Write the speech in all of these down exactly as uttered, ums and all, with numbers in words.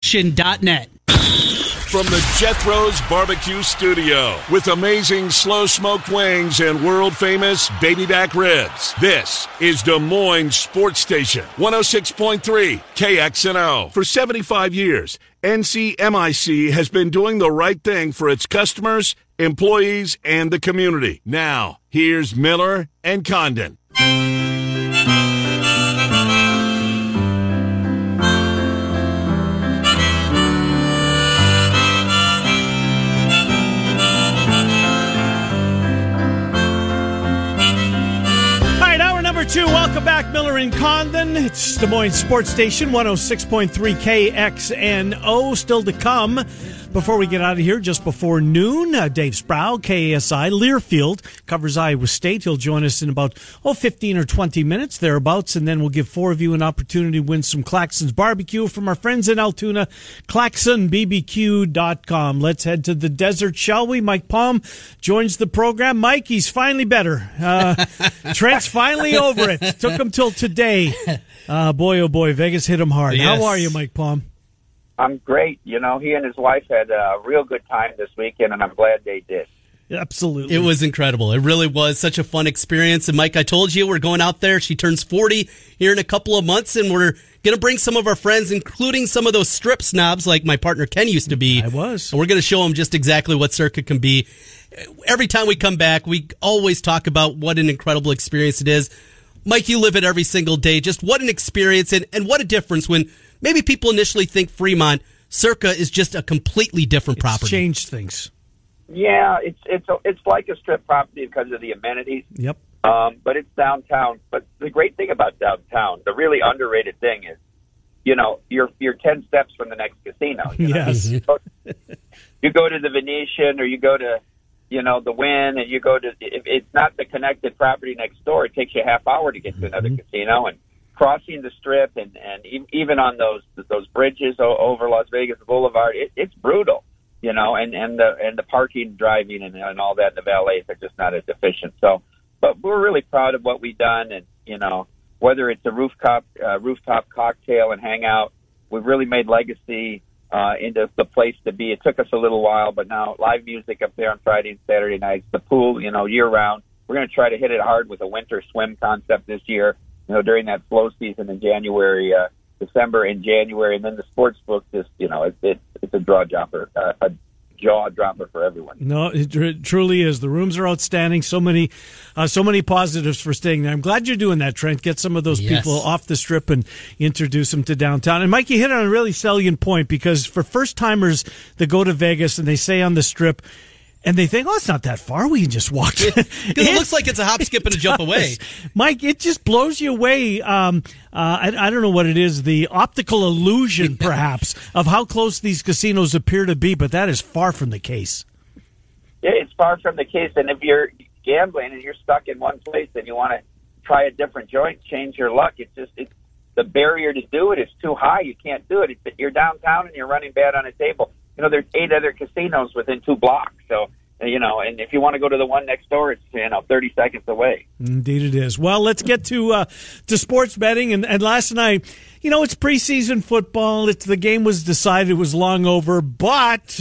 dot net. From the Jethro's Barbecue Studio, with amazing slow-smoked wings and world-famous baby back ribs, this is Des Moines Sports Station, one oh six point three K X N O. For seventy-five years, N C M I C has been doing the right thing for its customers, employees, and the community. Now, here's Miller and Condon. Two, welcome back, Miller and Condon. It's Des Moines Sports Station, one oh six point three K X N O. Still to come. Before we get out of here, just before noon, uh, Dave Sproul, K A S I, Learfield, covers Iowa State. He'll join us in about, oh, fifteen or twenty minutes, thereabouts, and then we'll give four of you an opportunity to win some Claxon's Barbecue from our friends in Altoona, Claxon B B Q dot com. Let's head to the desert, shall we? Mike Palm joins the program. Mike, he's finally better. Uh, Trent's finally over it. Took him till today. Uh, boy, oh boy, Vegas hit him hard. Yes. How are you, Mike Palm? I'm great. You know, he and his wife had a real good time this weekend, and I'm glad they did. Absolutely. It was incredible. It really was such a fun experience. And, Mike, I told you we're going out there. She turns forty here in a couple of months, and we're going to bring some of our friends, including some of those strip snobs like my partner Ken used to be. I was. And we're going to show them just exactly what Circa can be. Every time we come back, we always talk about what an incredible experience it is. Mike, you live it every single day. Just what an experience, and, and what a difference when maybe people initially think Fremont, Circa is just a completely different It's property. changed things. Yeah, it's it's it's like a strip property because of the amenities. Yep. Um, but it's downtown. But the great thing about downtown, the really underrated thing is, you know, you're you're ten steps from the next casino. You know? Yes. You go to the Venetian, or you go to, you know, the Wynn, and you go to. If it's not the connected property next door, it takes you a half hour to get to another Mm-hmm. casino. And crossing the strip, and and even on those those bridges over Las Vegas Boulevard, it, it's brutal, you know, and and the and the parking, driving, and, and all that. The valets are just not as efficient. So, but we're really proud of what we've done, and you know, whether it's a rooftop uh, rooftop cocktail and hangout, we've really made Legacy uh, into the place to be. It took us a little while, but now live music up there on Friday and Saturday nights, the pool, you know, year round. We're going to try to hit it hard with a winter swim concept this year. You know, during that slow season in January, uh, December and January, and then the sports book, just, you know, it, it, it's a draw dropper, uh, a jaw dropper for everyone. No, it tr- truly is. The rooms are outstanding. So many, uh, so many positives for staying there. I'm glad you're doing that, Trent. Get some of those Yes. people off the strip and introduce them to downtown. And Mike, you hit on a really salient point, because for first timers that go to Vegas and they say on the strip, and they think, oh, it's not that far. We can just walk. Because it, it looks like it's a hop, skip, and a jump away. Mike, it just blows you away. Um, uh, I, I don't know what it is, the optical illusion, perhaps, of how close these casinos appear to be, but that is far from the case. Yeah, it's far from the case. And if you're gambling and you're stuck in one place and you want to try a different joint, change your luck, it's just it's, the barrier to do it is too high. You can't do it. It's, you're downtown and you're running bad on a table. You know, there's eight other casinos within two blocks. So, you know, and if you want to go to the one next door, it's, you know, thirty seconds away. Indeed it is. Well, let's get to uh, to sports betting. And, and last night, you know, it's preseason football. It's, the game was decided. It was long over. But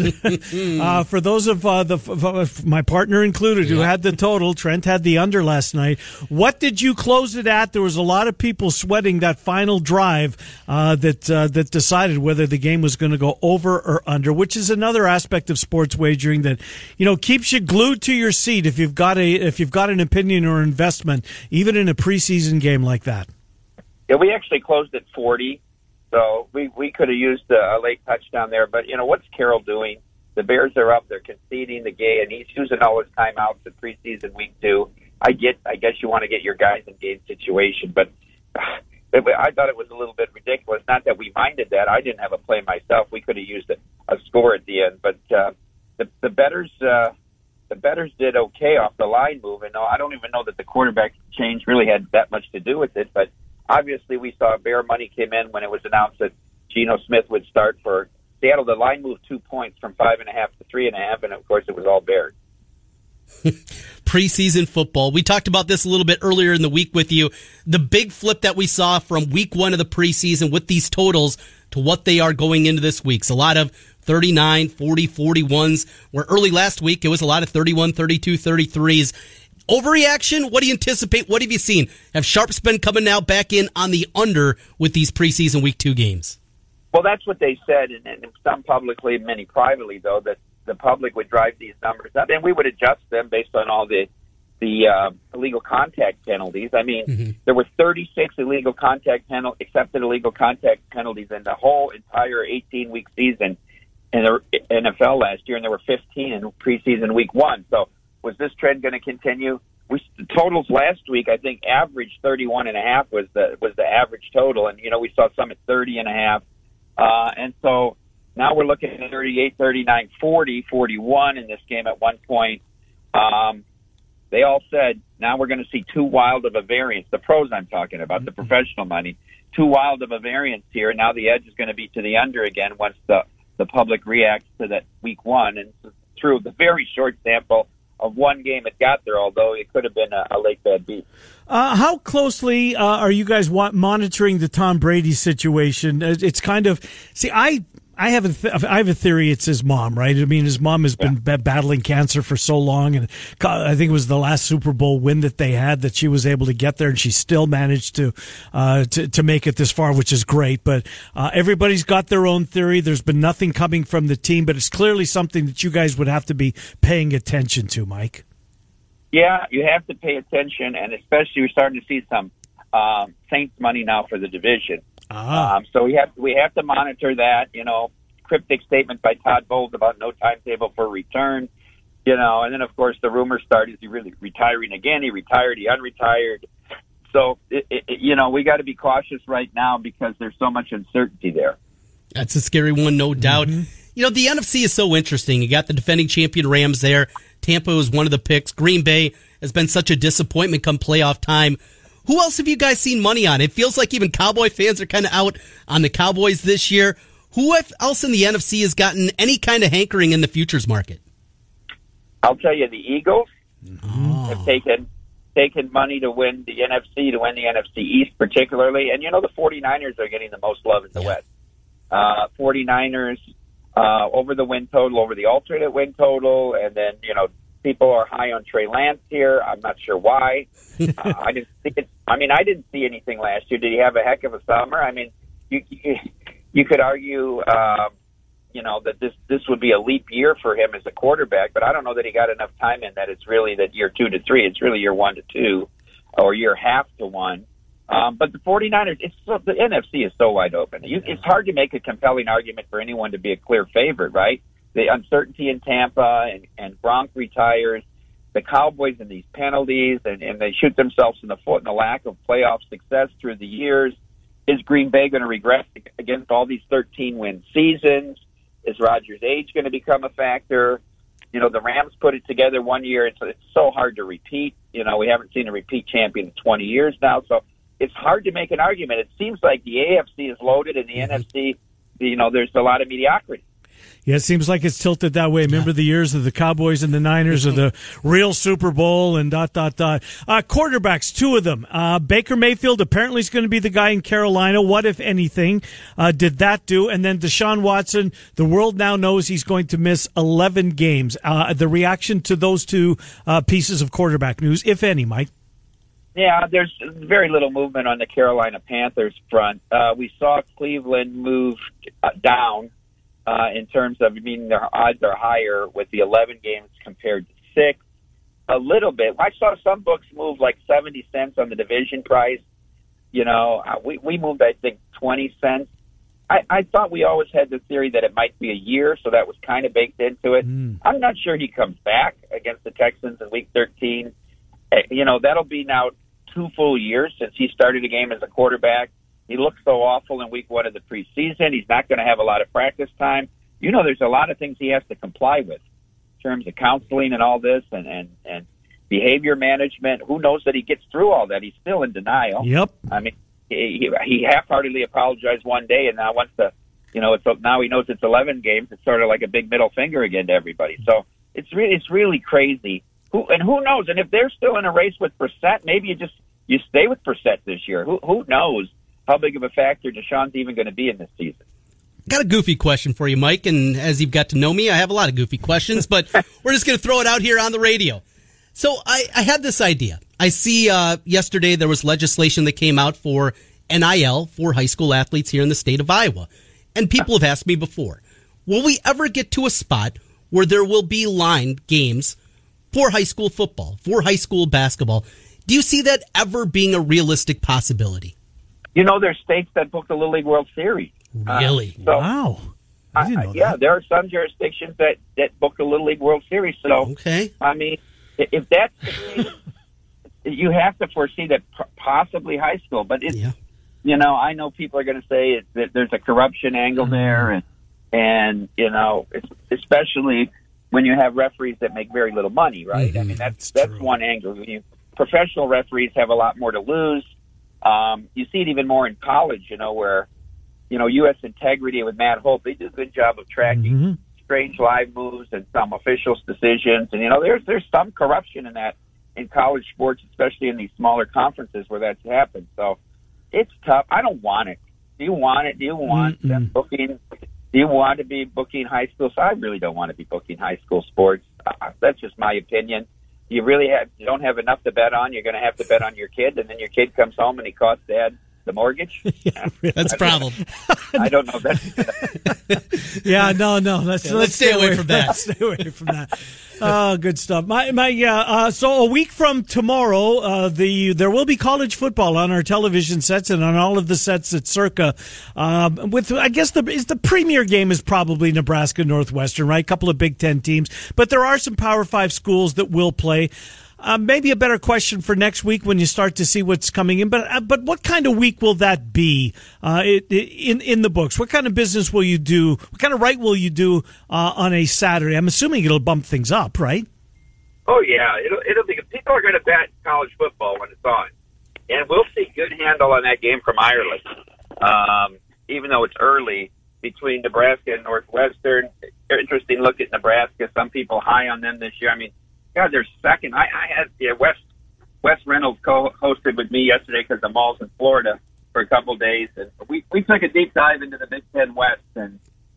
uh, for those of uh, the f- my partner included who yeah. had the total, Trent had the under last night. What did you close it at? There was a lot of people sweating that final drive uh, that uh, that decided whether the game was going to go over or under, which is another aspect of sports wagering that, you know, keeps you glued to your seat if you've got a if you've got an opinion or investment, even in a preseason game like that. Yeah, we actually closed at forty, so we, we could have used a, a late touchdown there. But, you know, what's Carroll doing? The Bears are up. They're conceding the game, and he's using all his timeouts in preseason week two. I get. I guess you want to get your guys in game situation, but uh, it, I thought it was a little bit ridiculous. Not that we minded that. I didn't have a play myself. We could have used a, a score at the end. But uh, the, the bettors uh, the bettors did okay off the line move. And I don't even know that the quarterback change really had that much to do with it, but obviously, we saw Bear money came in when it was announced that Geno Smith would start for Seattle. The line moved two points from five and a half to three and a half, and of course, it was all Bears. Preseason football. We talked about this a little bit earlier in the week with you. The big flip that we saw from week one of the preseason with these totals to what they are going into this week. So a lot of thirty-nine, forty, forty-ones, where early last week it was a lot of thirty-one, thirty-two, thirty-threes. Overreaction? What do you anticipate? What have you seen? Have Sharps been coming now back in on the under with these preseason week two games? Well, that's what they said, and, and some publicly, many privately, though, that the public would drive these numbers up, and we would adjust them based on all the the uh, illegal contact penalties. I mean, mm-hmm. there were thirty-six illegal contact penal- accepted illegal contact penalties in the whole entire eighteen-week season in the N F L last year, and there were fifteen in preseason week one. So was this trend going to continue? We, the totals last week, I think, averaged thirty-one and a half was the was the average total, and you know we saw some at thirty and a half. Uh, and so now we're looking at thirty-eight, thirty-nine, forty, forty-one in this game at one point. Um, they all said now we're going to see too wild of a variance. The pros I'm talking about, the professional money, too wild of a variance here. Now the edge is going to be to the under again once the, the public reacts to that week one. And through the very short sample of one game it got there, although it could have been a, a late bad beat. Uh, how closely uh, are you guys wa- monitoring the Tom Brady situation? It's kind of see, I I have a th- I have a theory. It's his mom, right? I mean, his mom has been yeah. b- battling cancer for so long, and I think it was the last Super Bowl win that they had that she was able to get there, and she still managed to uh, to, to make it this far, which is great. But uh, everybody's got their own theory. There's been nothing coming from the team, but it's clearly something that you guys would have to be paying attention to, Mike. Yeah, you have to pay attention, and especially we're starting to see some um, Saints money now for the division. Ah. Um, so we have we have to monitor that. You know, cryptic statement by Todd Bowles about no timetable for return. You know, and then of course the rumors start: is he really retiring again? He retired? He unretired? So it, it, you know, we got to be cautious right now because there's so much uncertainty there. That's a scary one, no doubt. Mm-hmm. You know, the N F C is so interesting. You got the defending champion Rams there. Tampa was one of the picks. Green Bay has been such a disappointment come playoff time. Who else have you guys seen money on? It feels like even Cowboy fans are kind of out on the Cowboys this year. Who else in the N F C has gotten any kind of hankering in the futures market? I'll tell you, the Eagles oh. have taken taken money to win the N F C, to win the N F C East particularly. And, you know, the 49ers are getting the most love in the yeah. West. Uh, 49ers uh, over the win total, over the alternate win total, and then, you know, people are high on Trey Lance here. I'm not sure why. uh, I didn't see it. I mean, I didn't see anything last year. Did he have a heck of a summer? I mean, you you, you could argue, um, you know, that this this would be a leap year for him as a quarterback, but I don't know that he got enough time in that it's really that year two to three. It's really year one to two, or year half to one. Um, but the 49ers, it's so, the N F C is so wide open. You, it's hard to make a compelling argument for anyone to be a clear favorite, right? The uncertainty in Tampa, and, and Gronk retires, the Cowboys and these penalties, and, and they shoot themselves in the foot in the lack of playoff success through the years. Is Green Bay going to regress against all these thirteen-win seasons? Is Rodgers' age going to become a factor? You know, the Rams put it together one year. It's, it's so hard to repeat. You know, we haven't seen a repeat champion in twenty years now, so it's hard to make an argument. It seems like the A F C is loaded, and the mm-hmm. N F C, you know, there's a lot of mediocrity. Yeah, it seems like it's tilted that way. Remember the years of the Cowboys and the Niners of the real Super Bowl and dot, dot, dot. Uh, quarterbacks, two of them. Uh, Baker Mayfield apparently is going to be the guy in Carolina. What, if anything, uh, did that do? And then Deshaun Watson, the world now knows he's going to miss eleven games. Uh, the reaction to those two uh, pieces of quarterback news, if any, Mike? Yeah, there's very little movement on the Carolina Panthers front. Uh, we saw Cleveland move uh, down. Uh, in terms of, I mean, their odds are higher with the eleven games compared to six. A little bit. I saw some books move like seventy cents on the division price. You know, uh, we, we moved, I think, twenty cents. I, I thought we always had the theory that it might be a year, so that was kind of baked into it. Mm. I'm not sure he comes back against the Texans in week thirteen. Uh, you know, that'll be now two full years since he started a game as a quarterback. He looked so awful in week one of the preseason. He's not going to have a lot of practice time. You know, there's a lot of things he has to comply with in terms of counseling and all this and, and, and behavior management. Who knows that he gets through all that? He's still in denial. Yep. I mean, he, he half-heartedly apologized one day, and now wants to, you know, it's now he knows it's eleven games. It's sort of like a big middle finger again to everybody. So it's really, it's really crazy. Who and who knows? And if they're still in a race with Brissett, maybe you just you stay with Brissett this year. Who who knows how big of a factor Deshaun's even going to be in this season? Got a goofy question for you, Mike, and as you've got to know me, I have a lot of goofy questions, but we're just going to throw it out here on the radio. So I, I had this idea. I see uh, yesterday there was legislation that came out for N I L for high school athletes here in the state of Iowa. And people have asked me before, will we ever get to a spot where there will be line games for high school football, for high school basketball? Do you see that ever being a realistic possibility? You know, there's states that book the Little League World Series. Really? Uh, so, wow. I didn't know uh, yeah, that. there are some jurisdictions that, that book the Little League World Series. So, okay. I mean, if that's the case, you have to foresee that possibly high school. But, it's, Yeah. you know, I know people are going to say it, that there's a corruption angle there. And, and you know, it's, especially when you have referees that make very little money, right? Mm-hmm. I mean, that's, That's that's true. one angle. When you, professional referees have a lot more to lose. Um, you see it even more in college, you know, where, you know, U S Integrity with Matt Holt, they do a good job of tracking Mhm. strange live moves and some officials' decisions. And, you know, there's there's some corruption in that in college sports, especially in these smaller conferences where that's happened. So it's tough. I don't want it. Do you want it? Do you want Mm-mm. them booking? Do you want to be booking high school? So I really don't want to be booking high school sports. Uh, that's just my opinion. You really have, you don't have enough to bet on. You're going to have to bet on your kid, and then your kid comes home and he costs dad the mortgage. Yeah, really. That's a problem. I don't know. That's, Yeah, no, no. Let's, Yeah, let's stay away from that. Let's stay away from that. Oh, good stuff. My, my, yeah. Uh, so a week from tomorrow, uh, the there will be college football on our television sets and on all of the sets at Circa. Um, with, I guess the is the premier game is probably Nebraska Northwestern, right? A couple of Big Ten teams, but there are some Power Five schools that will play. Uh, maybe a better question for next week when you start to see what's coming in. But uh, but what kind of week will that be uh, it, it, in in the books? What kind of business will you do? What kind of right will you do uh, on a Saturday? I'm assuming it'll bump things up, right? oh yeah, it'll it'll be. People are going to bet college football when it's on, and we'll see good handle on that game from Ireland. Um, even though it's early between Nebraska and Northwestern, interesting look at Nebraska. Some people high on them this year. I mean. God, they're second. I, I had yeah, Wes Wes Reynolds co-hosted with me yesterday because the mall's in Florida for a couple of days, and we we took a deep dive into the Big Ten West, and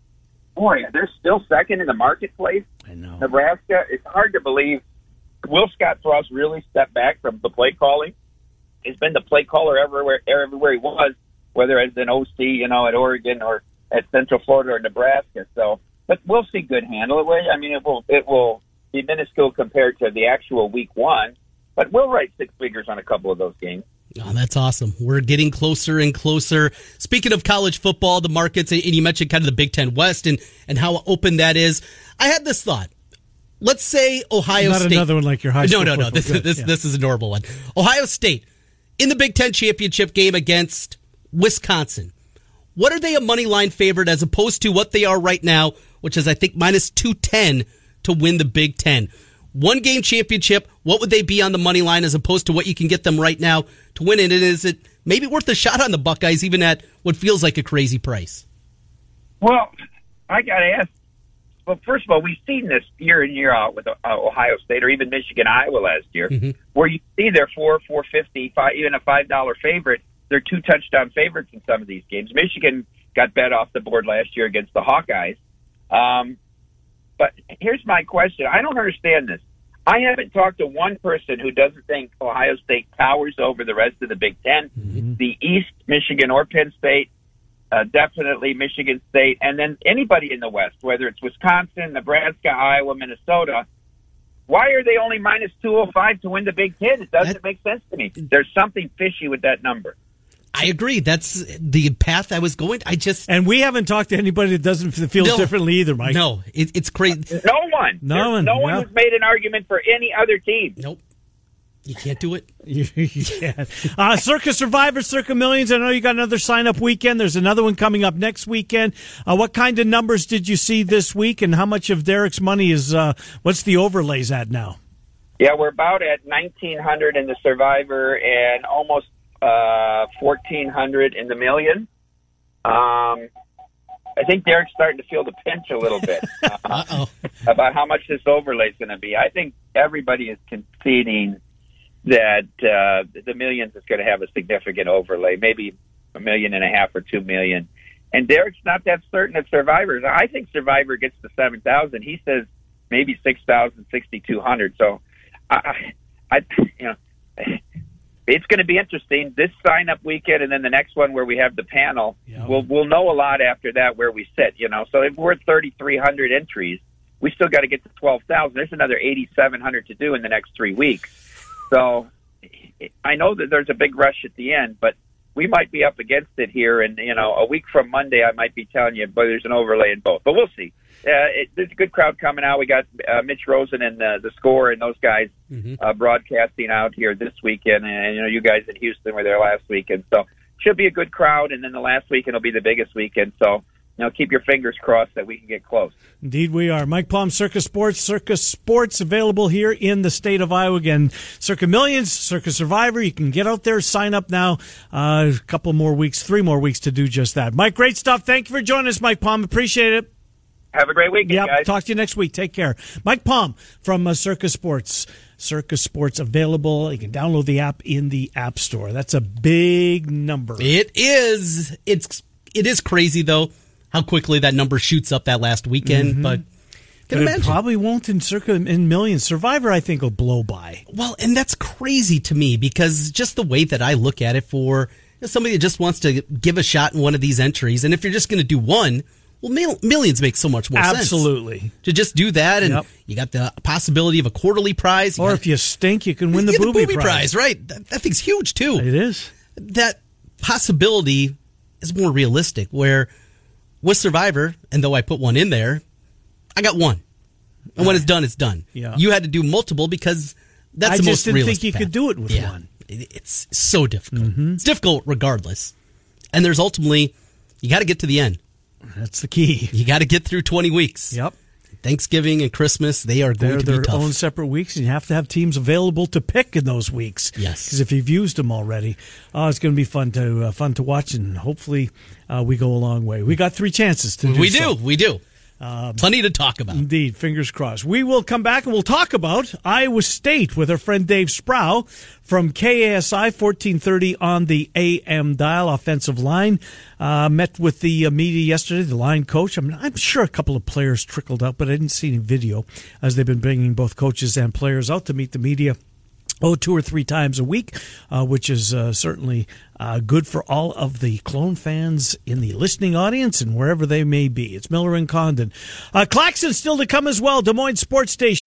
boy, they're still second in the marketplace. I know. Nebraska, it's hard to believe. Will Scott Frost really stepped back from the play calling? He's been the play caller everywhere, everywhere he was, whether as an O C, you know, at Oregon or at Central Florida or Nebraska. So, but we'll see good handle. I mean, it will it will. be minuscule compared to the actual week one, but we'll write six figures on a couple of those games. Oh, that's awesome. We're getting closer and closer. Speaking of college football, the markets, and you mentioned kind of the Big Ten West and, and how open that is. I had this thought. Let's say Ohio Not State. another one like your high school No, no, no. football. This, Good, this, yeah. this is a normal one. Ohio State in the Big Ten championship game against Wisconsin. What are they a money line favorite as opposed to what they are right now, which is, I think, minus two ten to win the Big Ten? One game championship, what would they be on the money line as opposed to what you can get them right now to win it? And is it maybe worth a shot on the Buckeyes even at what feels like a crazy price? Well, I got to ask. Well, first of all, we've seen this year in year out with uh, Ohio State or even Michigan, Iowa last year, Mm-hmm. where you see they're four, four fifty, five, even a five dollar favorite. They're two touchdown favorites in some of these games. Michigan got bet off the board last year against the Hawkeyes. Um, but here's my question. I don't understand this. I haven't talked to one person who doesn't think Ohio State towers over the rest of the Big Ten. Mm-hmm. The East, Michigan or Penn State, uh, definitely Michigan State, and then anybody in the West, whether it's Wisconsin, Nebraska, Iowa, Minnesota. Why are they only minus two oh five to win the Big Ten? It doesn't That- make sense to me. There's something fishy with that number. I agree. That's the path I was going. I just And we haven't talked to anybody that doesn't that feels No. differently either, Mike. no. It, it's crazy. No one. No There's one, No one yeah. who's made an argument for any other team. Nope. You can't do it. You, you can't. Uh, Circa Survivor, Circa Millions. I know you got another sign-up weekend. There's another one coming up next weekend. Uh, what kind of numbers did you see this week, and how much of Derek's money is? Uh, what's the overlays at now? Yeah, we're about at nineteen hundred in the Survivor and almost uh, fourteen hundred in the Million. Um, I think Derek's starting to feel the pinch a little bit uh, Uh-oh. about how much this overlay is going to be. I think everybody is conceding that uh, the Millions is going to have a significant overlay, maybe a million and a half or two million. And Derek's not that certain of Survivor. I think Survivor gets to seven thousand. He says maybe six thousand, sixty-two hundred. So, I, I, you know, it's going to be interesting. This sign-up weekend and then the next one where we have the panel, yeah. we'll we'll know a lot after that where we sit, you know. So if we're at thirty-three hundred entries, we still got to get to twelve thousand. There's another eighty-seven hundred to do in the next three weeks. So I know that there's a big rush at the end, but we might be up against it here. And, you know, a week from Monday, I might be telling you, but there's an overlay in both. But we'll see. Uh, it, there's a good crowd coming out. We got uh, Mitch Rosen and uh, the Score and those guys mm-hmm. uh, broadcasting out here this weekend. And, you know, you guys in Houston were there last weekend. So should be a good crowd. And then the last weekend will be the biggest weekend. So, you know, keep your fingers crossed that we can get close. Indeed, we are. Mike Palm, Circa Sports. Circa Sports available here in the state of Iowa. Again, Circa Millions, Circa Survivor. You can get out there, sign up now. Uh, a couple more weeks, three more weeks to do just that. Mike, great stuff. Thank you for joining us, Mike Palm. Appreciate it. Have a great weekend, yep, guys. Talk to you next week. Take care. Mike Palm from uh, Circa Sports. Circa Sports available. You can download the app in the App Store. That's a big number. It is. It's it is crazy though how quickly that number shoots up that last weekend. Mm-hmm. But, but it probably won't in Circa in Millions. Survivor, I think, will blow by. Well, and that's crazy to me because just the way that I look at it for you know, somebody that just wants to give a shot in one of these entries, and if you're just going to do one. Well, mil- Millions makes so much more Absolutely. sense. Absolutely. To just do that, and yep. you got the possibility of a quarterly prize. You or got, if you stink, you can win the you booby, the booby prize. prize. Right. That, that thing's huge, too. It is. That possibility is more realistic, where with Survivor, and though I put one in there, I got one. And when it's done, it's done. Yeah. You had to do multiple because that's I the most just didn't realistic think you path. could do it with yeah. one. It's so difficult. Mm-hmm. It's difficult regardless. And there's ultimately, you got to get to the end. That's the key. You got to get through twenty weeks. Yep. Thanksgiving and Christmas, they are going They're to be their tough. own separate weeks, and you have to have teams available to pick in those weeks. Yes. Because if you've used them already, uh, it's going to be fun to uh, fun to watch, and hopefully uh, we go a long way. We got three chances to do We so. do. We do. Um, Plenty to talk about. Indeed. Fingers crossed. We will come back and we'll talk about Iowa State with our friend Dave Sproul from K A S I fourteen thirty on the A M dial. Offensive line. Uh, met with the uh, media yesterday, the line coach. I mean, I'm sure a couple of players trickled out, but I didn't see any video as they've been bringing both coaches and players out to meet the media. Oh, two or three times a week, uh, which is uh, certainly uh, good for all of the Clone fans in the listening audience and wherever they may be. It's Miller and Condon. Uh, Claxon still to come as well, Des Moines Sports Station.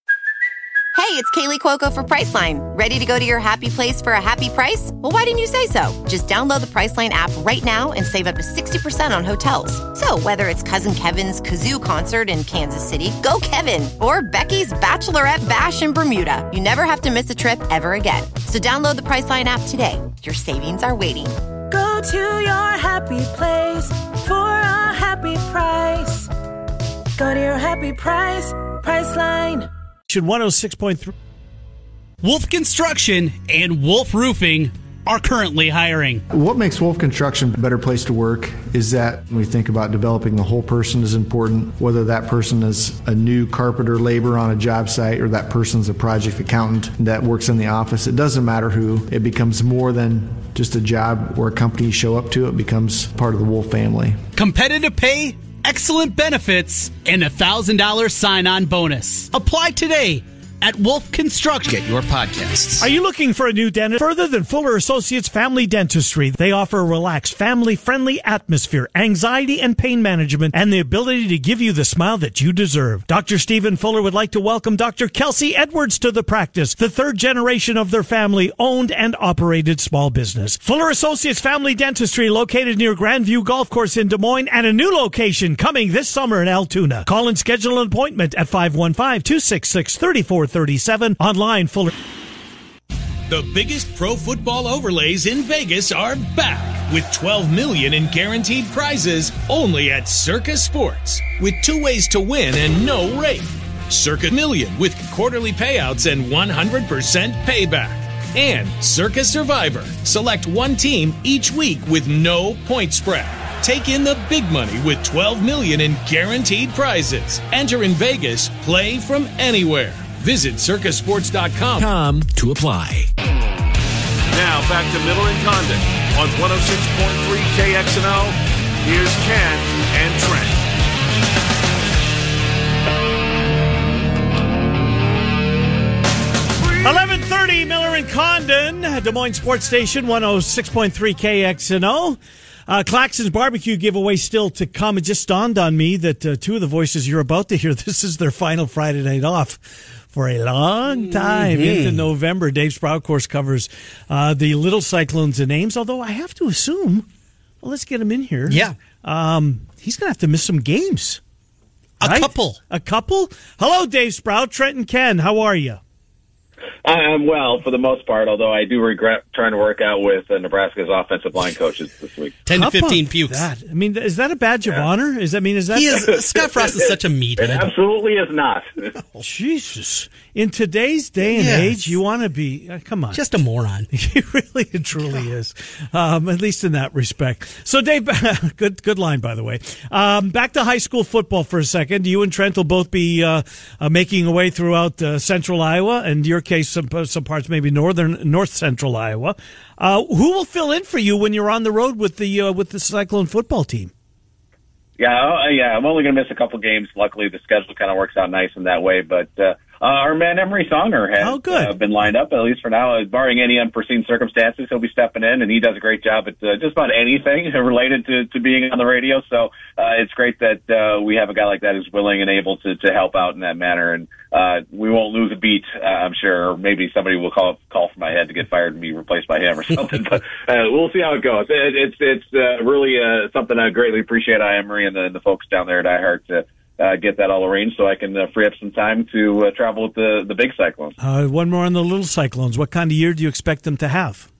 Hey, it's Kaylee Cuoco for Priceline. Ready to go to your happy place for a happy price? Well, why didn't you say so? Just download the Priceline app right now and save up to sixty percent on hotels. So whether it's Cousin Kevin's Kazoo Concert in Kansas City, go Kevin, or Becky's Bachelorette Bash in Bermuda, you never have to miss a trip ever again. So download the Priceline app today. Your savings are waiting. Go to your happy place for a happy price. Go to your happy price, Priceline. one oh six point three Wolf Construction and Wolf Roofing are currently hiring. What makes Wolf Construction a better place to work is that when we think about developing the whole person is important, whether that person is a new carpenter laborer on a job site or that person's a project accountant that works in the office. It doesn't matter who. It becomes more than just a job or a company you show up to. It becomes part of the Wolf family. Competitive pay, excellent benefits, and a one thousand dollars sign-on bonus. Apply today at Wolf Construction. Get your podcasts. Are you looking for a new dentist? Further than Fuller Associates Family Dentistry, they offer a relaxed, family-friendly atmosphere, anxiety and pain management, and the ability to give you the smile that you deserve. Doctor Stephen Fuller would like to welcome Doctor Kelsey Edwards to the practice, the third generation of their family-owned and operated small business. Fuller Associates Family Dentistry, located near Grandview Golf Course in Des Moines, and a new location coming this summer in Altoona. Call and schedule an appointment at five one five, two six six, three four three seven. Online, Fuller. The biggest pro football overlays in Vegas are back with twelve million dollars in guaranteed prizes only at Circa Sports, with two ways to win and no rate. Circa Million with quarterly payouts and one hundred percent payback. And Circa Survivor. Select one team each week with no point spread. Take in the big money with twelve million dollars in guaranteed prizes. Enter in Vegas. Play from anywhere. Visit circa sports dot com to apply. Now back to Miller and Condon on one oh six point three K X N O here's Ken and Trent. eleven thirty, Miller and Condon, Des Moines Sports Station, one oh six point three K X N O. Uh, Claxon's Barbecue giveaway still to come. It just dawned on me that uh, two of the voices you're about to hear, this is their final Friday night off for a long time mm-hmm. into November. Dave Sprout, of course, covers uh, the Little Cyclones and Ames, although I have to assume, well, let's get him in here. Yeah. Um, he's going to have to miss some games. A right? couple. A couple? Hello, Dave Sprout, Trent and Ken. How are you? I'm well for the most part, although I do regret trying to work out with uh, Nebraska's offensive line coaches this week. ten How to fifteen about pukes. That? I mean, is that a badge of Yeah. honor? Is that I mean is that He is, Scott Frost is such a It meathead. absolutely is not. Jesus. In today's day and Yes. age, you want to be, uh, come on. Just a moron. He really and truly is, um, at least in that respect. So, Dave, good good line, by the way. Um, back to high school football for a second. You and Trent will both be uh, uh, making a way throughout uh, central Iowa, and in your case, some, some parts maybe northern, north central Iowa. Uh, who will fill in for you when you're on the road with the uh, with the Cyclone football team? Yeah, uh, yeah. I'm only going to miss a couple games. Luckily, the schedule kind of works out nice in that way. But uh, uh, our man Emery Songer has Oh, good. uh, been lined up, at least for now. Uh, barring any unforeseen circumstances, he'll be stepping in, and he does a great job at uh, just about anything related to, to being on the radio. So uh, it's great that uh, we have a guy like that who's willing and able to, to help out in that manner. And uh, we won't lose a beat, uh, I'm sure. Or maybe somebody will call call for my head to get fired and be replaced by him or something. But uh, we'll see how it goes. It, it's it's uh, really uh, something I greatly appreciate. I Emery and the, the folks down there at iHeart to uh, get that all arranged so I can uh, free up some time to uh, travel with the, the big Cyclones. Uh, one more on the Little Cyclones. What kind of year do you expect them to have?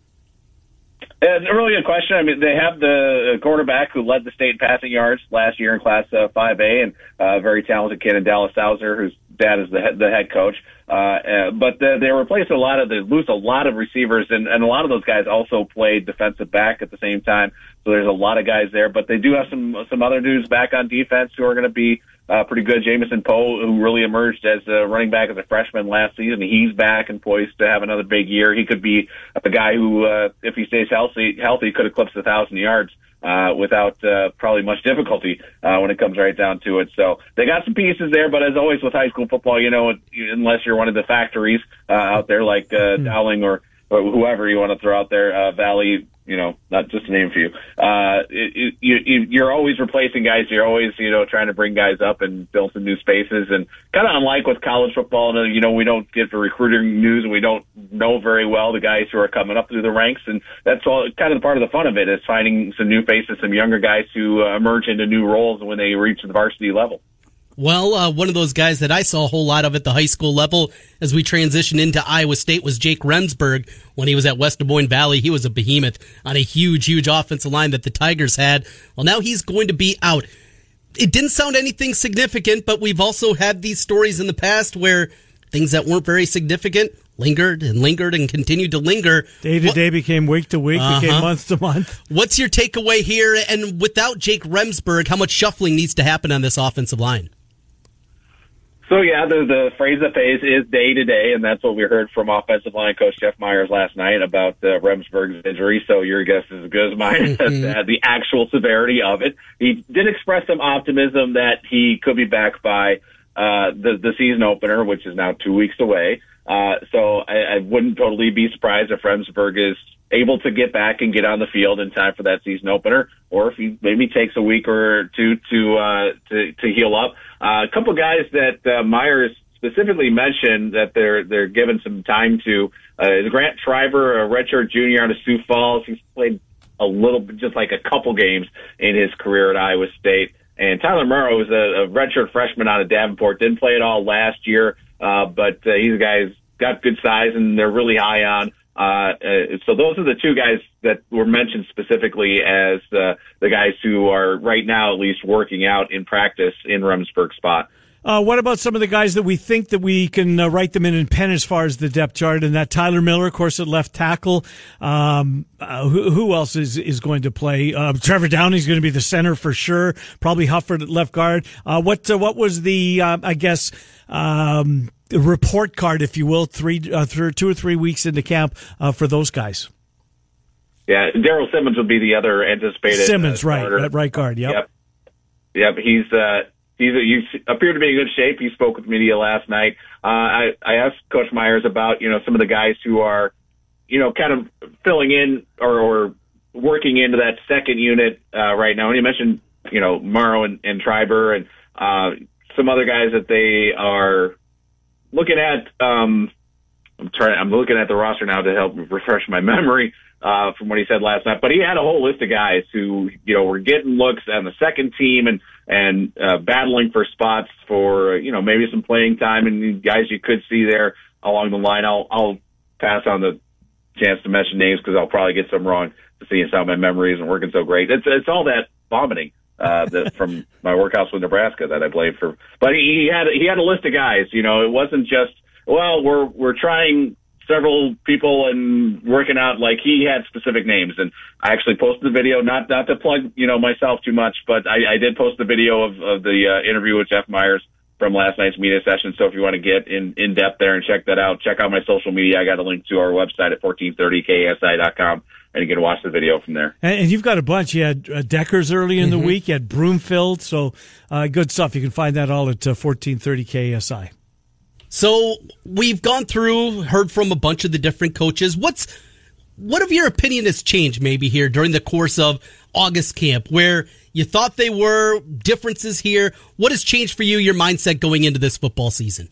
It's a really good question. I mean, they have the quarterback who led the state in passing yards last year in Class uh, five A, and uh, a very talented kid in Dallas Sauser, whose dad is the head, the head coach. Uh, uh, but the, they replace a lot of, they lose a lot of receivers, and, and a lot of those guys also played defensive back at the same time. So there's a lot of guys there, but they do have some some other dudes back on defense who are going to be uh, pretty good. Jamison Poe, who really emerged as a running back as a freshman last season, he's back and poised to have another big year. He could be a guy who, uh, if he stays healthy, healthy, could eclipse a thousand yards uh, without uh, probably much difficulty uh, when it comes right down to it. So they got some pieces there, but as always with high school football, you know, unless you're one of the factories uh, out there like uh, mm-hmm. Dowling or, or whoever you want to throw out there, uh, Valley. You know, not just to name a few. Uh, it, it, you, you're always replacing guys. You're always, you know, trying to bring guys up and build some new spaces. And kind of unlike with college football, you know, we don't get the recruiting news and we don't know very well the guys who are coming up through the ranks. And that's all kind of the part of the fun of it is finding some new faces, some younger guys who uh, emerge into new roles when they reach the varsity level. Well, uh, one of those guys that I saw a whole lot of at the high school level as we transitioned into Iowa State was Jake Remsburg. When he was at West Des Moines Valley, he was a behemoth on a huge, huge offensive line that the Tigers had. Well, now he's going to be out. It didn't sound anything significant, but we've also had these stories in the past where things that weren't very significant lingered and lingered and continued to linger. Day to what, day became week to week, uh-huh. became month to month. What's your takeaway here? And without Jake Remsburg, how much shuffling needs to happen on this offensive line? So, yeah, the, the phrase that pays is day to day, and that's what we heard from offensive line coach Jeff Myers last night about uh, Remsburg's injury. So your guess is as good as mine mm-hmm. as the actual severity of it. He did express some optimism that he could be back by uh, the, the season opener, which is now two weeks away. Uh, so I, I wouldn't totally be surprised if Remsburg is able to get back and get on the field in time for that season opener, or if he maybe takes a week or two to uh, to, to heal up. Uh, a couple guys that uh, Myers specifically mentioned that they're they're given some time to uh, is Grant Shriver, a redshirt junior out of Sioux Falls. He's played a little bit, just like a couple games in his career at Iowa State. And Tyler Murrow is a, a redshirt freshman out of Davenport. Didn't play at all last year, uh, but uh, he's a guy who's got good size and they're really high on. Uh, uh, so those are the two guys that were mentioned specifically as uh, the guys who are right now at least working out in practice in Remsburg's spot. Uh, what about some of the guys that we think that we can uh, write them in in pen as far as the depth chart? And that Tyler Miller, of course, at left tackle. Um, uh, who, who else is, is going to play? Uh, Trevor Downey's going to be the center for sure. Probably Hufford at left guard. Uh, what uh, what was the uh, I guess um, report card, if you will, three uh, th- two or three weeks into camp uh, for those guys? Yeah, Daryl Simmons would be the other anticipated. Simmons, uh, right, starter. at right guard. Yep. Yep. Yep. He's uh, he's he appeared to be in good shape. He spoke with media last night. Uh, I I asked Coach Myers about you know some of the guys who are, you know, kind of filling in or, or working into that second unit uh, right now. And he mentioned you know Morrow and, and Triber and uh, some other guys that they are looking at. Um, I'm trying. I'm looking at the roster now to help refresh my memory uh, from what he said last night. But he had a whole list of guys who, you know, were getting looks on the second team and and uh, battling for spots for, you know, maybe some playing time and guys you could see there along the line. I'll I'll pass on the chance to mention names because I'll probably get some wrong. To see how my memory isn't working so great. It's it's all that vomiting uh, that from my workouts with Nebraska that I played for. But he, he had he had a list of guys. You know, it wasn't just. Well, we're we're trying several people and working out. Like he had specific names, and I actually posted the video. Not not to plug you know myself too much, but I, I did post the video of, of the uh, interview with Jeff Myers from last night's media session. So if you want to get in, in depth there and check that out, check out my social media. I got a link to our website at fourteen thirty K S I dot com, and you can watch the video from there. And, and you've got a bunch. You had uh, Deckers early in Mm-hmm. the week. You had Broomfield. So uh, good stuff. You can find that all at uh, fourteen thirty K S I. So we've gone through, heard from a bunch of the different coaches. What's what of your opinion has changed maybe here during the course of August camp, where you thought they were differences here? What has changed for you, your mindset going into this football season?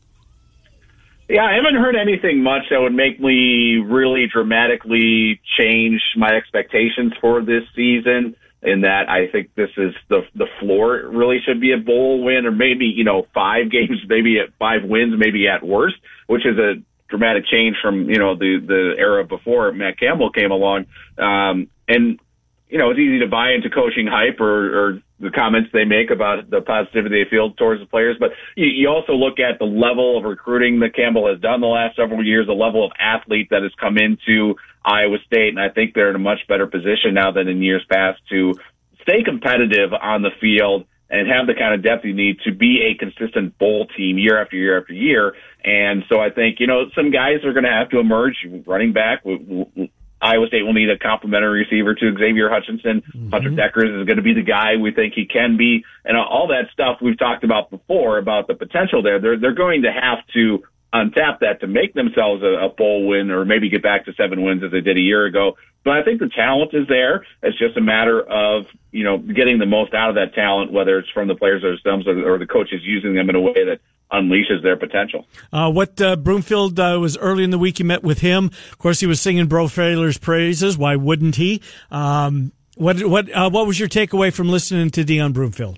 Yeah, I haven't heard anything much that would make me really dramatically change my expectations for this season. In that, I think this is the the floor. It really should be a bowl win, or maybe you know five games, maybe at five wins, maybe at worst, which is a dramatic change from you know the the era before Matt Campbell came along. Um, and you know it's easy to buy into coaching hype or, or the comments they make about the positivity they feel towards the players, but you, you also look at the level of recruiting that Campbell has done the last several years, the level of athlete that has come into Iowa State, and I think they're in a much better position now than in years past to stay competitive on the field and have the kind of depth you need to be a consistent bowl team year after year after year. And so I think, you know, some guys are going to have to emerge. Running back, Iowa State will need a complimentary receiver to Xavier Hutchinson. Mm-hmm. Hunter Deckers is going to be the guy we think he can be. And all that stuff we've talked about before about the potential there. They're, they're going to have to untap that to make themselves a, a bowl win or maybe get back to seven wins as they did a year ago. But I think the talent is there. It's just a matter of, you know, getting the most out of that talent, whether it's from the players themselves or, or the coaches using them in a way that unleashes their potential. Uh, what uh, Broomfield uh, was early in the week. You met with him. Of course, he was singing Bro Fraley's praises. Why wouldn't he? Um, what what uh, what was your takeaway from listening to Dion Broomfield?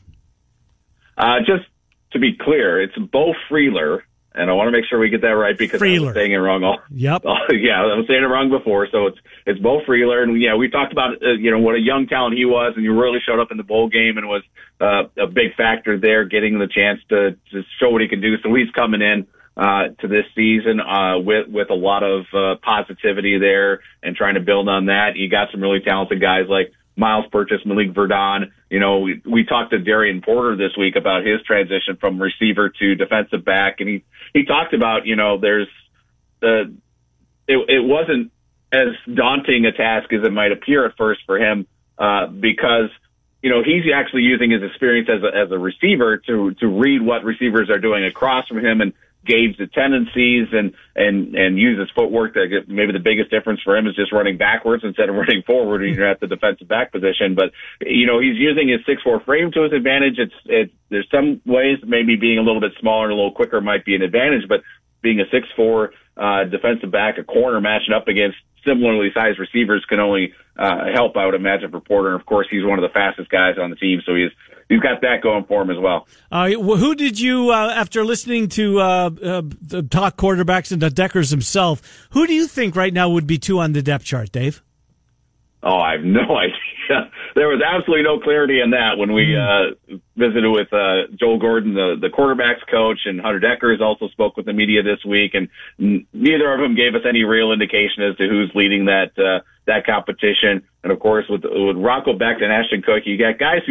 Uh, just to be clear, it's Bo Freeler. And I want to make sure we get that right because Freeler. I was saying it wrong. All, yep. All, yeah, I was saying it wrong before. So it's it's Bo Freeler, and yeah, we talked about uh, you know what a young talent he was, and he really showed up in the bowl game and was uh, a big factor there, getting the chance to to show what he can do. So he's coming in uh, to this season uh, with with a lot of uh, positivity there and trying to build on that. You got some really talented guys like Miles Purchase, Malik Verdon. You know, we, we talked to Darian Porter this week about his transition from receiver to defensive back, and he, he talked about, you know, there's the it, it wasn't as daunting a task as it might appear at first for him uh, because, you know, he's actually using his experience as a, as a receiver to to read what receivers are doing across from him and gauge the tendencies and, and, and use his footwork. That maybe the biggest difference for him is just running backwards instead of running forward when you're at the defensive back position. But, you know, he's using his six four frame to his advantage. It's, it's, there's some ways maybe being a little bit smaller and a little quicker might be an advantage, but being a six four uh, defensive back, a corner matching up against similarly sized receivers can only uh, help, I would imagine, for Porter. And of course, he's one of the fastest guys on the team, so he's he's got that going for him as well. Uh, who did you, uh, after listening to uh, uh, the talk quarterbacks and the Deckers himself, who do you think right now would be two on the depth chart, Dave? Oh, I have no idea. There was absolutely no clarity in that when we uh, visited with uh, Joel Gordon, the, the quarterbacks coach, and Hunter Deckers also spoke with the media this week, and n- neither of them gave us any real indication as to who's leading that uh, that competition. And of course, with with Rocco Becht and Ashton Cook, you got guys who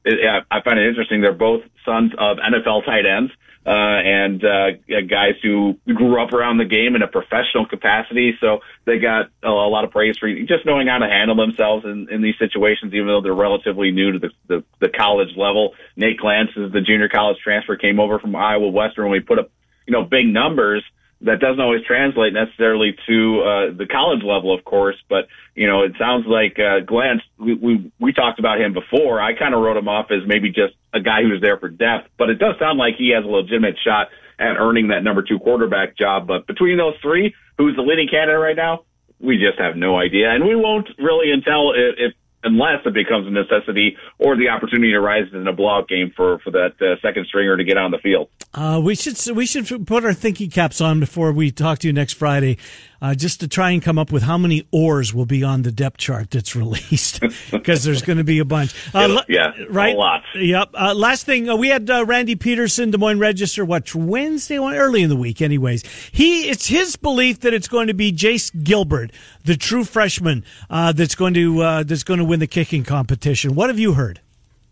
it, I find it interesting. They're both sons of N F L tight ends. Uh, and, uh, guys who grew up around the game in a professional capacity. So they got a, a lot of praise for just knowing how to handle themselves in, in these situations, even though they're relatively new to the, the, the college level. Nate Glantz is the junior college transfer, came over from Iowa Western. When we put up, you know, big numbers, that doesn't always translate necessarily to, uh, the college level, of course, but, you know, it sounds like, uh, Glantz, we, we, we talked about him before. I kind of wrote him off as maybe just a guy who's there for depth, but it does sound like he has a legitimate shot at earning that number two quarterback job. But between those three, who's the leading candidate right now? We just have no idea. And we won't really until if, if unless it becomes a necessity or the opportunity arises in a blowout game for, for that uh, second stringer to get on the field. Uh, we should we should put our thinking caps on before we talk to you next Friday, uh, just to try and come up with how many oars will be on the depth chart that's released, because there's going to be a bunch. Uh, yeah, right. A lot. Yep. Uh, last thing, uh, we had uh, Randy Peterson, Des Moines Register, what, Wednesday, early in the week, anyways. He it's his belief that it's going to be Jace Gilbert, the true freshman, uh, that's going to uh, that's going to win the kicking competition. What have you heard?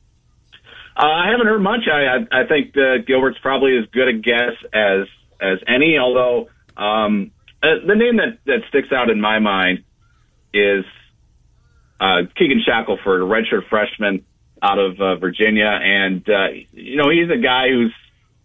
Uh, I haven't heard much. I I, I think uh, Gilbert's probably as good a guess as as any. Although um, uh, the name that, that sticks out in my mind is uh, Keegan Shackelford, a redshirt freshman out of uh, Virginia, and uh, you know he's a guy who's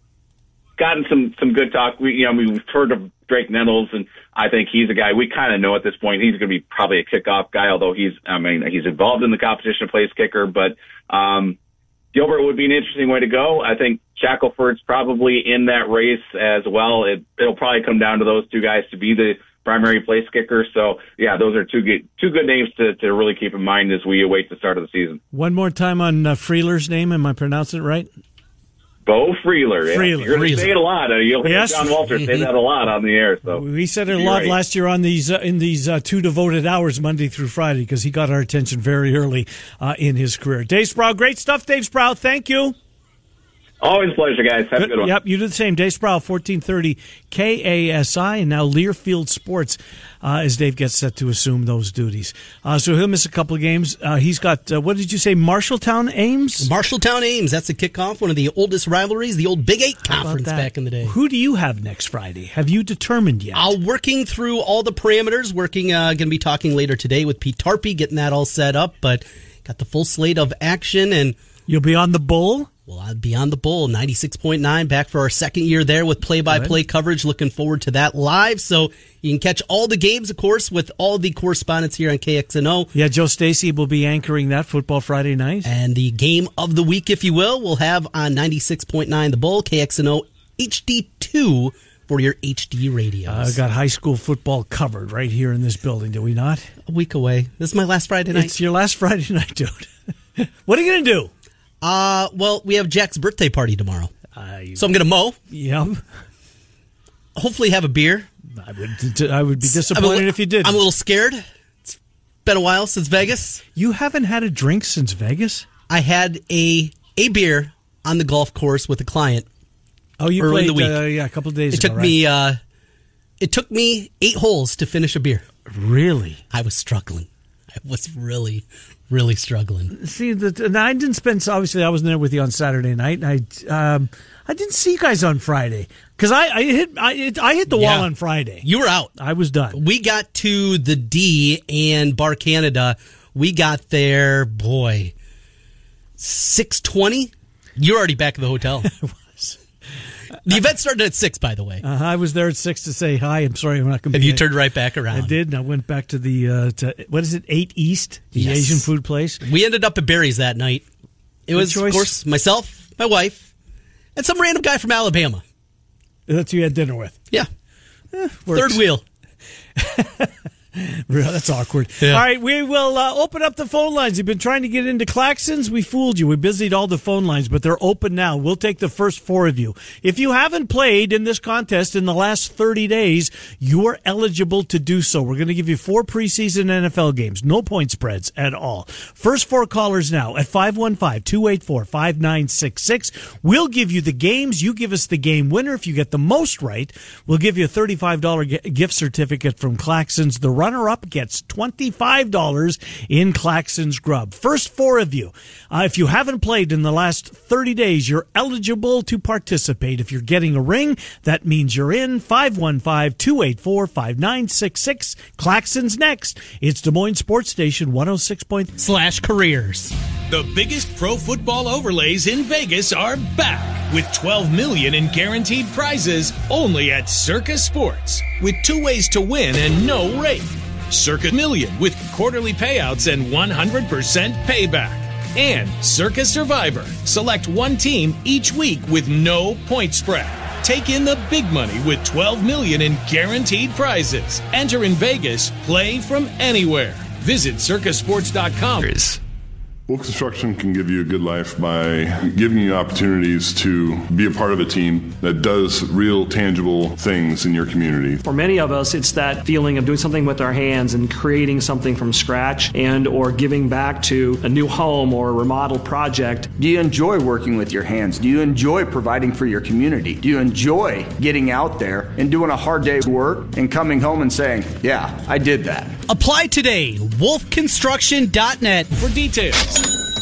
gotten some some good talk. We you know we've heard of Drake Nettles, and I think he's a guy we kind of know at this point. He's going to be probably a kickoff guy, although he's I mean he's involved in the competition, plays kicker, but. Um, Gilbert would be an interesting way to go. I think Shackelford's probably in that race as well. It, it'll probably come down to those two guys to be the primary place kicker. So, yeah, those are two good, two good names to, to really keep in mind as we await the start of the season. One more time on uh, Freeler's name. Am I pronouncing it right? Bo Freeler. Yeah. Freeler. You're going to say it a lot. You'll hear Yes. John Walter say that a lot on the air. So We said it a You're lot right. last year on these uh, in these uh, two devoted hours, Monday through Friday, because he got our attention very early uh, in his career. Dave Sproul, great stuff, Dave Sproul. Thank you. Always a pleasure, guys. Have a good one. Yep, you do the same. Dave Sproul, fourteen thirty K A S I, and now Learfield Sports, uh, as Dave gets set to assume those duties. Uh, so he'll miss a couple of games. Uh, he's got, uh, what did you say, Marshalltown Ames? Marshalltown Ames, that's the kickoff, one of the oldest rivalries, the old Big Eight How about conference that? back in the day. Who do you have next Friday? Have you determined yet? Uh, working through all the parameters, working, uh, going to be talking later today with Pete Tarpey, getting that all set up, but got the full slate of action, and You'll be on the Bull? well, I'll be on the Bull, ninety-six point nine, back for our second year there with play-by-play coverage. Looking forward to that live. So you can catch all the games, of course, with all the correspondents here on K X N O. Yeah, Joe Stacy will be anchoring that Football Friday night. And the game of the week, if you will, we'll have on ninety-six point nine The Bull, K X N O H D two for your H D radios. I uh, got high school football covered right here in this building, do we not? A week away. This is my last Friday night. It's your last Friday night, dude. What are you going to do? Uh, well, we have Jack's birthday party tomorrow. Uh, So I'm going to mow. Yep. Hopefully have a beer. I would, I would be disappointed I'm a, if you did. I'm a little scared. It's been a while since Vegas. You haven't had a drink since Vegas? I had a a beer on the golf course with a client. Oh, you early played in the week. Uh, yeah, a couple of days It ago, took right? me. Uh, it took me eight holes to finish a beer. Really? I was struggling. I was really, really struggling. See, the, and I didn't spend. Obviously, I wasn't there with you on Saturday night. And I, um, I didn't see you guys on Friday because I, I hit, I, it, I hit the Yeah. wall on Friday. You were out. I was done. We got to the D and Bar Canada. We got there, boy, six twenty. You're already back in the hotel. The event started at six, by the way. Uh, I was there at six to say hi. I'm sorry, I'm not going to. And you turned right back around. I did, and I went back to the uh, to what is it, eight East, the Yes. Asian food place. We ended up at Barry's that night. It Good was, choice. of course, myself, my wife, and some random guy from Alabama. That's who you had dinner with. Yeah, Eh, third works. wheel. Real, that's awkward. Yeah. All right, we will uh, open up the phone lines. You've been trying to get into Claxons. We fooled you. We busied all the phone lines, but they're open now. We'll take the first four of you. If you haven't played in this contest in the last thirty days, you are eligible to do so. We're going to give you four preseason N F L games. No point spreads at all. First four callers now at five one five, two eight four, five nine six six. We'll give you the games. You give us the game winner. If you get the most right, we'll give you a thirty-five dollars gift certificate from Claxons. The runner-up gets twenty-five dollars in Claxons Grub. First four of you, uh, if you haven't played in the last thirty days, you're eligible to participate. If you're getting a ring, that means you're in. five one five, two eight four, five nine six six. Claxons next. It's Des Moines Sports Station one oh six point three. Slash careers. The biggest pro football overlays in Vegas are back with twelve million dollars in guaranteed prizes only at Circa Sports, with two ways to win and no rate. Circa Million with quarterly payouts and one hundred percent payback. And Circa Survivor. Select one team each week with no point spread. Take in the big money with twelve million dollars in guaranteed prizes. Enter in Vegas. Play from anywhere. Visit circa sports dot com. Wolf Construction can give you a good life by giving you opportunities to be a part of a team that does real, tangible things in your community. For many of us, it's that feeling of doing something with our hands and creating something from scratch and or giving back to a new home or a remodel project. Do you enjoy working with your hands? Do you enjoy providing for your community? Do you enjoy getting out there and doing a hard day's work and coming home and saying, yeah, I did that? Apply today. wolf construction dot net for details.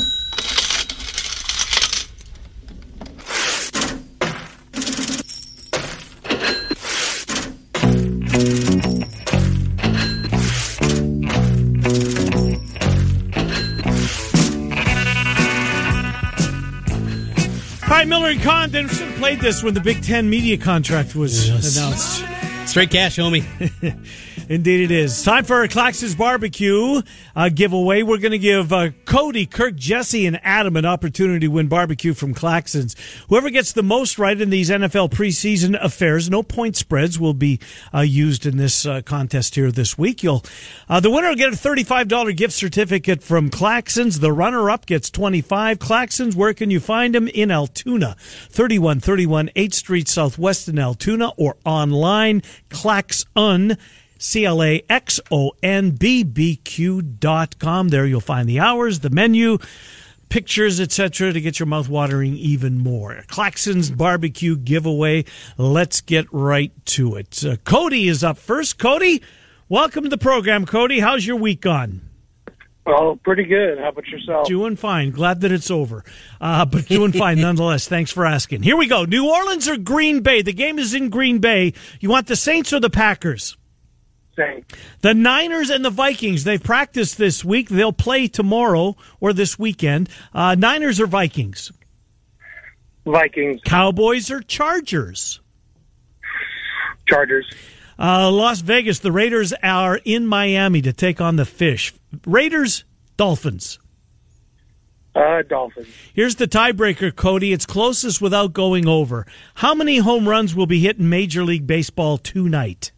All right, Miller and Condon should have played this when the Big Ten media contract was yes. announced. Straight cash, homie. Indeed it is. Time for our Claxons Barbecue uh, giveaway. We're going to give uh, Cody, Kirk, Jesse, and Adam an opportunity to win barbecue from Claxons. Whoever gets the most right in these N F L preseason affairs, no point spreads will be uh, used in this uh, contest here this week. You'll uh, The winner will get a thirty-five dollars gift certificate from Claxons. The runner-up gets twenty-five dollars. Claxons, where can you find them? In Altoona, thirty-one thirty-one eighth Street Southwest in Altoona, or online, Claxon. C L A X O N B B Q dot com. There you'll find the hours, the menu, pictures, et cetera to get your mouth watering even more. Claxons Barbecue giveaway. Let's get right to it. Uh, Cody is up first. Cody, welcome to the program, Cody. How's your week gone? Oh, pretty good. How about yourself? Doing fine. Glad that it's over. Uh, but doing fine nonetheless. Thanks for asking. Here we go. New Orleans or Green Bay? The game is in Green Bay. You want the Saints or the Packers? Saints. The Niners and the Vikings, they've practiced this week. They'll play tomorrow or this weekend. Uh, Niners or Vikings? Vikings. Cowboys or Chargers? Chargers. Uh, Las Vegas, the Raiders are in Miami to take on the Fish. Raiders, Dolphins. Uh, Dolphins. Here's the tiebreaker, Cody. It's closest without going over. How many home runs will be hit in Major League Baseball tonight?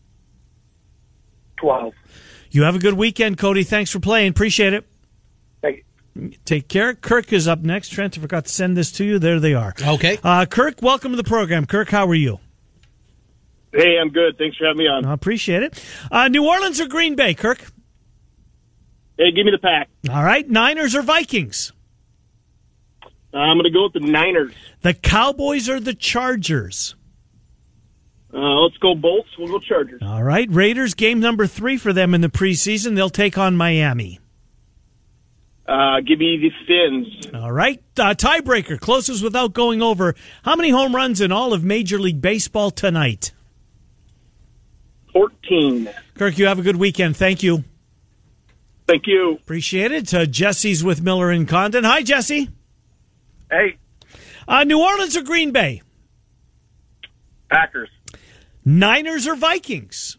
twelve. You have a good weekend, Cody. Thanks for playing. Appreciate it. Thank you. Take care. Kirk is up next. Trent, I forgot to send this to you. There they are. Okay. Uh, Kirk, welcome to the program. Kirk, how are you? Hey, I'm good. Thanks for having me on. I appreciate it. Uh, New Orleans or Green Bay, Kirk? Hey, give me the Pack. All right. Niners or Vikings? Uh, I'm going to go with the Niners. The Cowboys or the Chargers? Uh, let's go Bolts. We'll go Chargers. All right. Raiders, game number three for them in the preseason. They'll take on Miami. Uh, give me the Fins. All right. Uh, tiebreaker, closest without going over. How many home runs in all of Major League Baseball tonight? fourteen. Kirk, you have a good weekend. Thank you. Thank you. Appreciate it. Uh, Jesse's with Miller and Condon. Hi, Jesse. Hey. Uh, New Orleans or Green Bay? Packers. Niners or Vikings?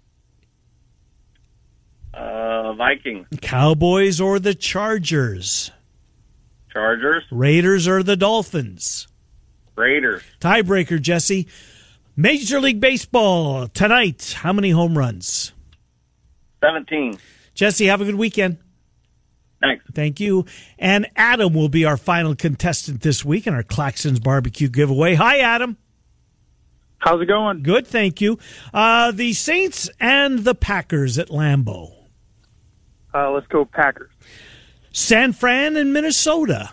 Uh, Vikings. Cowboys or the Chargers? Chargers. Raiders or the Dolphins? Raiders. Tiebreaker, Jesse. Major League Baseball tonight. How many home runs? seventeen. Jesse, have a good weekend. Thanks. Thank you. And Adam will be our final contestant this week in our Claxons Barbecue giveaway. Hi, Adam. How's it going? Good, thank you. Uh, the Saints and the Packers at Lambeau. Uh, let's go Packers. San Fran and Minnesota.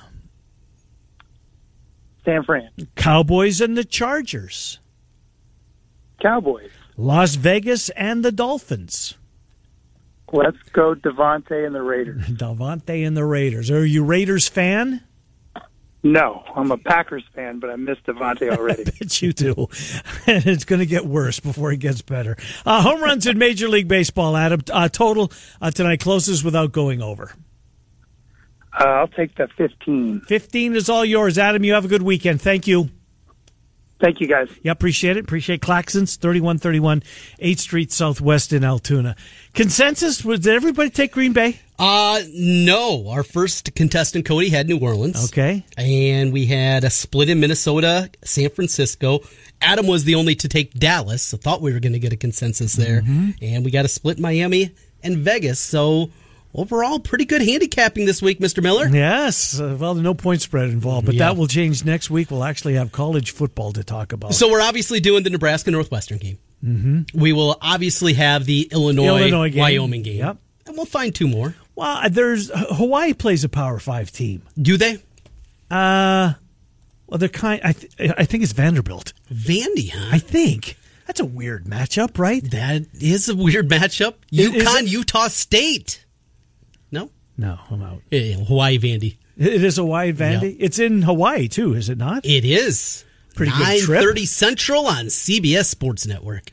San Fran. Cowboys and the Chargers. Cowboys. Las Vegas and the Dolphins. Let's go Devontae and the Raiders. Devontae and the Raiders. Are you Raiders fan? No, I'm a Packers fan, but I missed Devontae already. I bet you do. And it's going to get worse before it gets better. Uh, home runs in Major League Baseball, Adam. Uh, total uh, tonight closes without going over. Uh, I'll take the fifteen. fifteen is all yours. Adam, you have a good weekend. Thank you. Thank you, guys. Yeah, appreciate it. Appreciate Claxons, thirty-one thirty-one eighth Street Southwest in Altoona. Consensus, was, did everybody take Green Bay? Uh, no. Our first contestant, Cody, had New Orleans. Okay. And we had a split in Minnesota, San Francisco. Adam was the only to take Dallas, so thought we were going to get a consensus there. Mm-hmm. And we got a split Miami and Vegas, so overall, pretty good handicapping this week, Mister Miller. Yes. Uh, well, no point spread involved, but Yeah. that will change next week. We'll actually have college football to talk about. So we're obviously doing the Nebraska-Northwestern game. Mm-hmm. We will obviously have the Illinois-Wyoming Illinois game. game. Yep. And we'll find two more. Well, there's Hawaii plays a Power Five team. Do they? Uh, well, they're kind. I th- I think it's Vanderbilt. Vandy, huh? I think that's a weird matchup, right? That is a weird matchup. Is- is UConn, it? Utah State. No, No, I'm out. Yeah, yeah, Hawaii Vandy. It is Hawaii Vandy. Yep. It's in Hawaii too, is it not? It is. Pretty good nine trip. thirty Central on C B S Sports Network.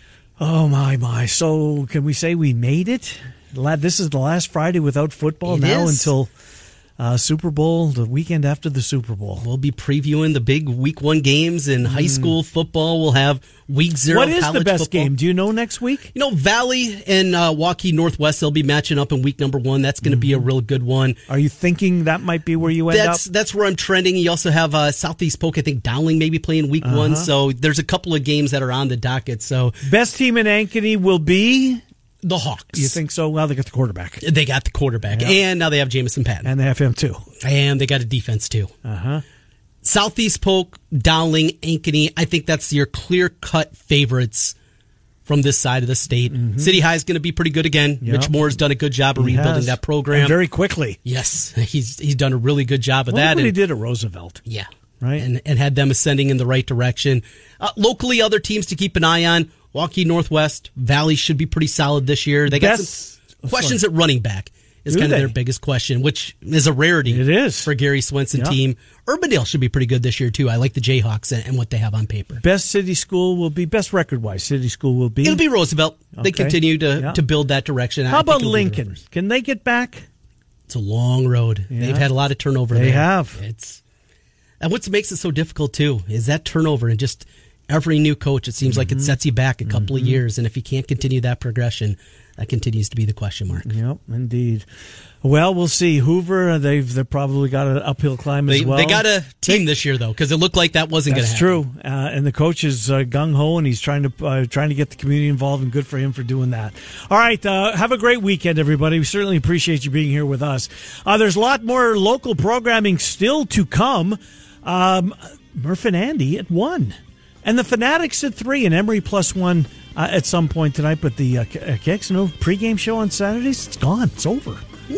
Oh my my! So can we say we made it? Lad, this is the last Friday without football It now is. until uh, Super Bowl, the weekend after the Super Bowl. We'll be previewing the big Week One games in high school football. We'll have Week Zero. What is the college best football. game? Do you know next week? You know, Valley and uh, Waukee Northwest, they'll be matching up in week number one. That's going to be a real good one. Are you thinking that might be where you end That's up? that's where I'm trending. You also have uh, Southeast Polk, I think Dowling maybe playing week one. Uh-huh. So there's a couple of games that are on the docket. So Best team in Ankeny will be the Hawks. You think so? Well, they got the quarterback. They got the quarterback. Yeah. And now they have Jamison Patton. And they have him too. And they got a defense too. Uh-huh. Southeast Polk, Dowling, Ankeny, I think that's your clear-cut favorites from this side of the state. Mm-hmm. City High is going to be pretty good again. Yep. Rich Moore's done a good job of He rebuilding has. that program. And very quickly. Yes, he's he's done a really good job of Look that. what he And- did at Roosevelt. Yeah. Right. And and had them ascending in the right direction. Uh, locally, other teams to keep an eye on. Waukee Northwest, Valley should be pretty solid this year. They got Best- some questions at running back is Do kind of they? their biggest question, which is a rarity. It is. For Gary Swenson Yeah. team. Urbandale should be pretty good this year, too. I like the Jayhawks and, and what they have on paper. Best city school will be, best record-wise, city school will be? It'll be Roosevelt. They Okay. continue to, Yeah. to build that direction. I How think about it'll be Lincoln? Rivers. Can they get back? It's a long road. Yeah. They've had a lot of turnover They there. have. It's And what makes it so difficult, too, is that turnover and just every new coach, it seems Mm-hmm. like it sets you back a couple of years. And if you can't continue that progression, that continues to be the question mark. Yep, indeed. Well, we'll see. Hoover, they've they've probably got an uphill climb They, as well. they got a team this year, though, because it looked like that wasn't going to That's happen. true, uh, and the coach is uh, gung ho, and he's trying to uh, trying to get the community involved, and good for him for doing that. All right, uh, have a great weekend, everybody. We certainly appreciate you being here with us. Uh, there's a lot more local programming still to come. Um, Murph and Andy at one, and the Fanatics at three, and Emory plus one uh, at some point tonight. But the uh, K X N O pregame show on Saturdays, it's gone. It's over.